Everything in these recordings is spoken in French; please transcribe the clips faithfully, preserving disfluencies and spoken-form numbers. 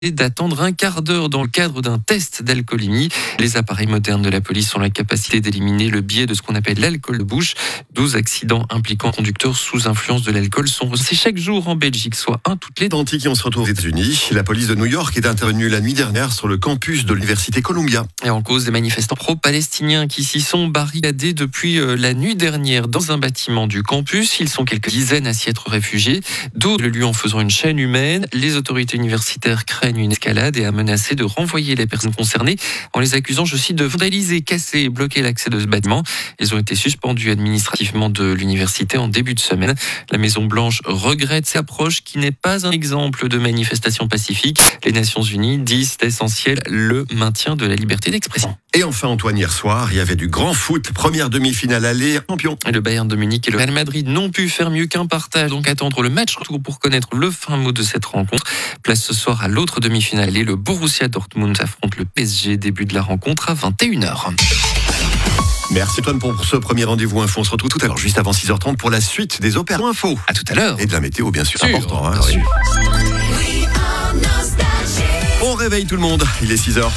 d'attendre un quart d'heure dans le cadre d'un test d'alcoolémie. Les appareils modernes de la police ont la capacité d'éliminer le biais de ce qu'on appelle l'alcool de bouche. douze accidents impliquant conducteurs sous influence de l'alcool sont recensés chaque jour en Belgique, soit un toutes les deux. Identique, on se retrouve aux États-Unis. La police de New York est intervenue la nuit dernière sur le campus de l'université Columbia. Et en cause des manifestants pro-palestiniens qui s'y sont barricadés depuis la nuit dernière dans un bâtiment du campus. Ils sont quelques dizaines à s'y être réfugiés. D'autres le lieu en faisant une chaîne humaine. Les autorités universitaires craignent une escalade et a menacé de renvoyer les personnes concernées en les accusant, je cite, de vandaliser, casser et bloquer l'accès de ce bâtiment. Ils ont été suspendus administrativement de l'université en début de semaine. La Maison-Blanche regrette cette approche qui n'est pas un exemple de manifestation pacifique. Les Nations Unies disent essentiel le maintien de la liberté d'expression. Et enfin, Antoine, hier soir, il y avait du grand foot. Première demi-finale aller, champion. Le Bayern de Munich et le Real Madrid n'ont pu faire mieux qu'un partage. Donc attendre le match retour pour connaître le fin mot de cette rencontre. Place ce soir à l'autre demi-finale et le Borussia Dortmund affronte le P S G. Début de la rencontre à vingt et une heures. Merci Antoine pour ce premier rendez-vous info. On se retrouve tout à l'heure, juste avant six heures trente pour la suite des opéras info. À tout à l'heure. Et de la météo, bien sûr. sûr important. Hein, bien oui. sûr. On réveille tout le monde. Il est six heures.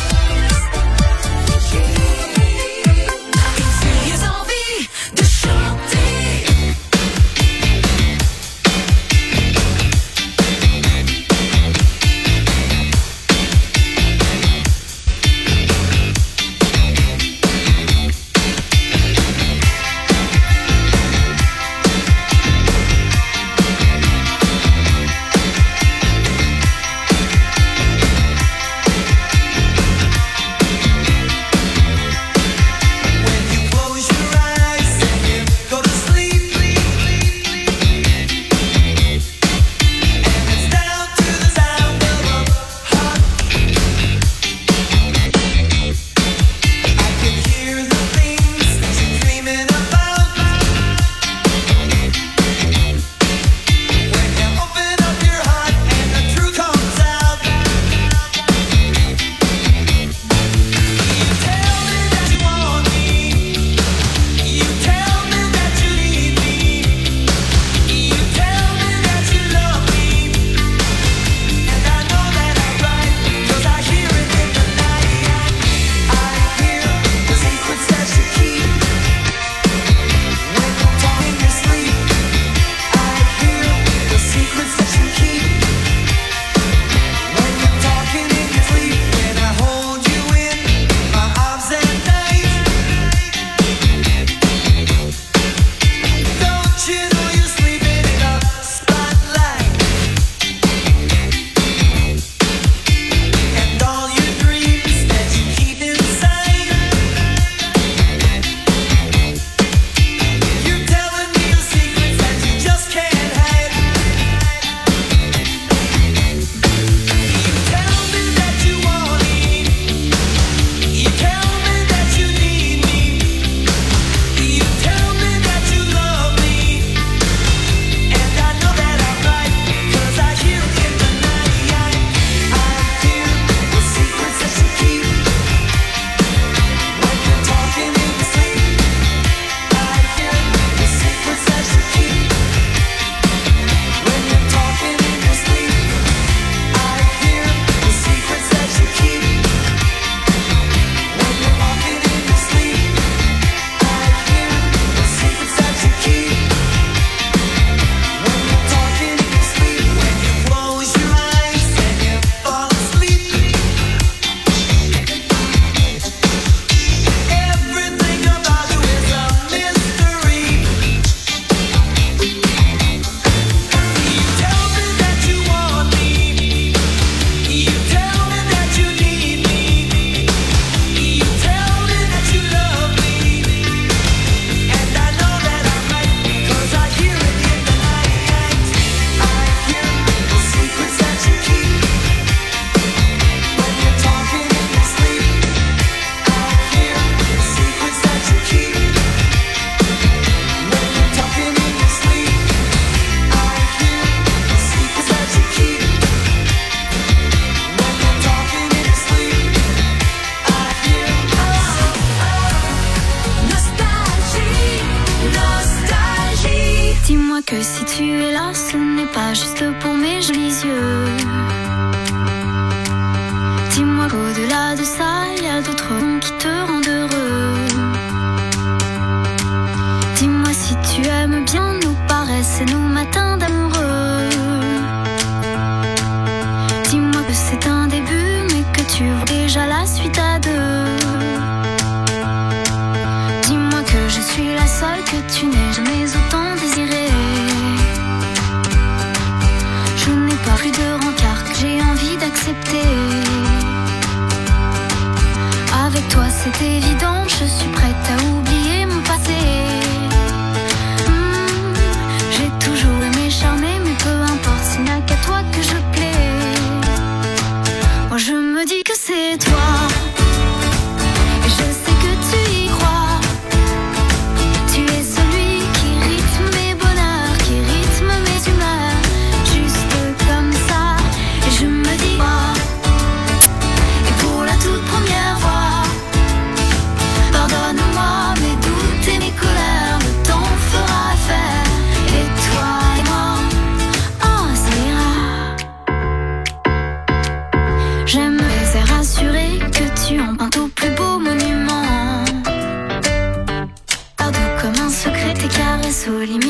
que si tu es là, ce n'est pas juste pour mes jolis yeux. accepter. Avec toi c'est évident, je suis prête à oublier mon passé. Mmh, j'ai toujours aimé charmer, mais peu importe, s'il n'y a qu'à toi que je plais. Moi je me dis que c'est toi, et je sais que tu y crois. Tu es celui qui rythme mes bonheurs, qui rythme mes humeurs, juste comme ça. Et je me dis moi, et pour la toute première fois, pardonne-moi mes doutes et mes colères, le temps fera affaire. Et toi et moi, oh ça ira. J'aimerais être rassurée que tu empruntes au plus beau monument. Pardon comme un secret, tes caresses au limite.